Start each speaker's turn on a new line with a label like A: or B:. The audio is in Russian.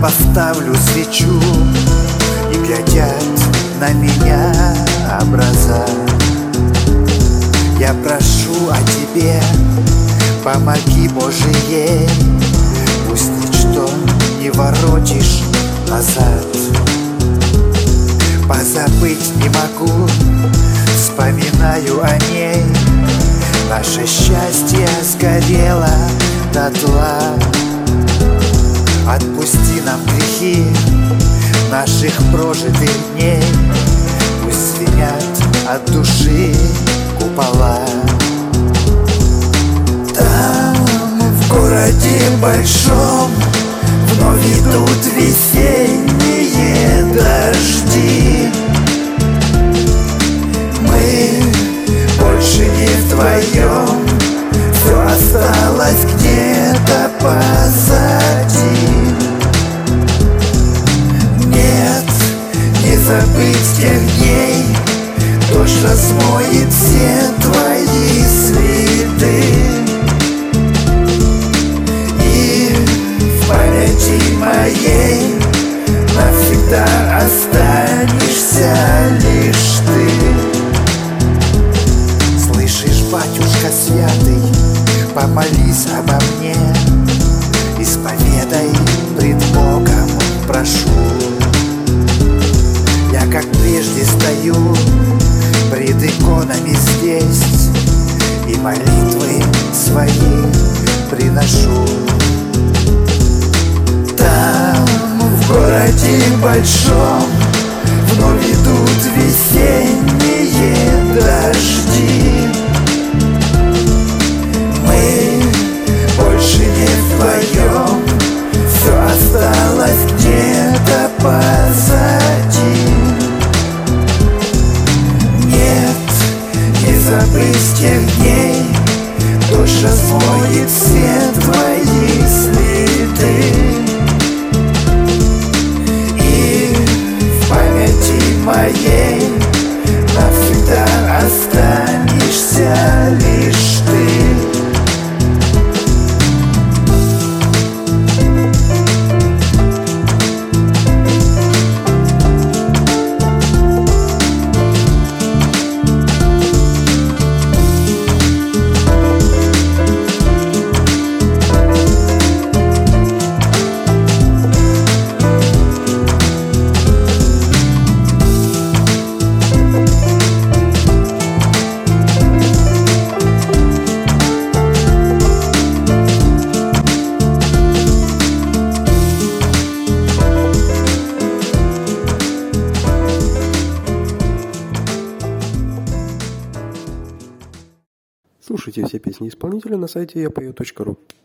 A: поставлю свечу, и глядят на меня образа. Я прошу о тебе, помоги, Боже, ей, пусть ничто не воротишь назад. Позабыть не могу, вспоминаю о ней. Наше счастье сгорело дотла. Отпусти нам грехи наших прожитых дней, пусть звенят от души купола. Там, в городе большом, вновь идут весенние дожди. Мы больше не вдвоем, все осталось где-то позади. Нет, не забыть тех дней, дождь размоет все твои следы. И в памяти моей навсегда останешься лишь ты. Слышишь, батюшка святый, помолись обо мне, исповедай пред Богом, прошу. Я, как прежде, стою пред иконами здесь и молитвы свои приношу. Там, в городе большом, вновь идут весенние дожди. Мы больше не вдвоем, все осталось где-то позади. Нет, не забыть тех дней, дождь размоет все твои следы. И в памяти моей навсегда останешься лишь ты.
B: Слушайте все песни исполнителя на сайте yapою.ru.